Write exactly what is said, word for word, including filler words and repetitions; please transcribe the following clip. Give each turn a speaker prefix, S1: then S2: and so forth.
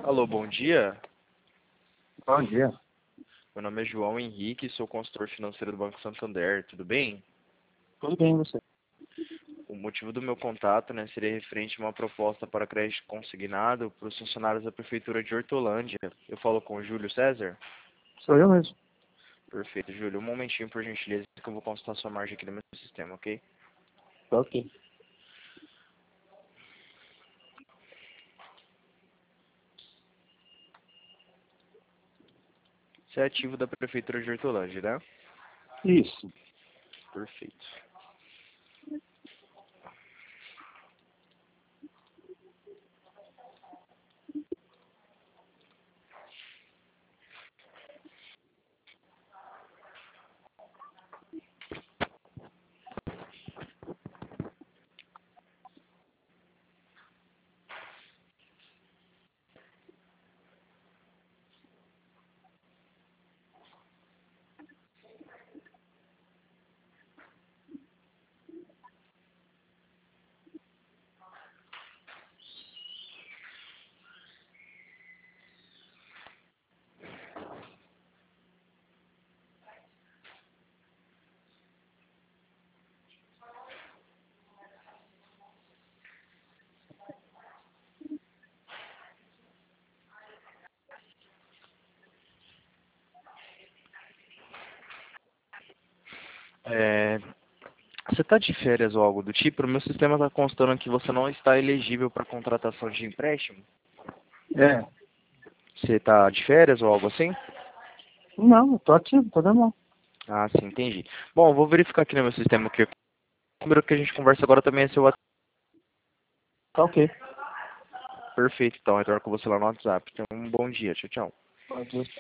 S1: Alô, bom dia.
S2: Bom dia.
S1: Meu nome é João Henrique, sou consultor financeiro do Banco Santander, tudo bem?
S2: Tudo bem, e você?
S1: O motivo do meu contato, né, seria referente a uma proposta para crédito consignado para os funcionários da Prefeitura de Hortolândia. Eu falo com o Júlio César?
S2: Sou eu mesmo.
S1: Perfeito, Júlio. Um momentinho, por gentileza, que eu vou consultar sua margem aqui no meu sistema, ok?
S2: Ok.
S1: Você é ativo da Prefeitura de Hortolândia, né?
S2: Isso.
S1: Perfeito. É, Você está de férias ou algo do tipo? O meu sistema está constando que você não está elegível para contratação de empréstimo.
S2: É.
S1: Você está de férias ou algo assim?
S2: Não, eu tô ativo, tô normal.
S1: Ah, sim, entendi. Bom, eu vou verificar aqui no meu sistema que o número que a gente conversa agora também é seu WhatsApp.
S2: Tá ok.
S1: Perfeito, então, eu retorno com você lá no WhatsApp. Então, um bom dia. Tchau, tchau.
S2: Pode